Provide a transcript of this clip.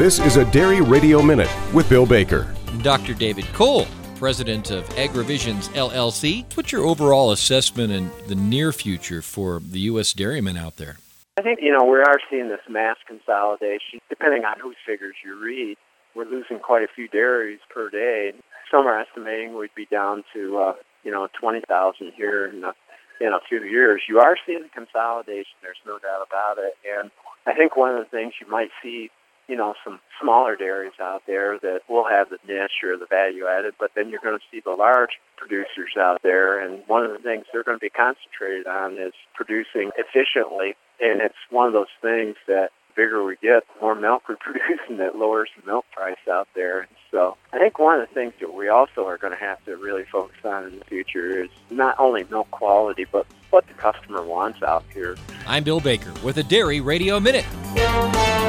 This is a Dairy Radio Minute with Bill Baker. Dr. David Cole, president of AgriVisions LLC. What's your overall assessment in the near future for the U.S. dairymen out there? I think, we are seeing this mass consolidation. Depending on whose figures you read, we're losing quite a few dairies per day. Some are estimating we'd be down to, 20,000 here in a few years. You are seeing consolidation. There's no doubt about it. And I think one of the things you might see, some smaller dairies out there that will have the niche or the value added, but then you're going to see the large producers out there. And one of the things they're going to be concentrated on is producing efficiently. And it's one of those things that the bigger we get, the more milk we produce, and that lowers the milk price out there. And so I think one of the things that we also are going to have to really focus on in the future is not only milk quality, but what the customer wants out here. I'm Bill Baker with a Dairy Radio Minute.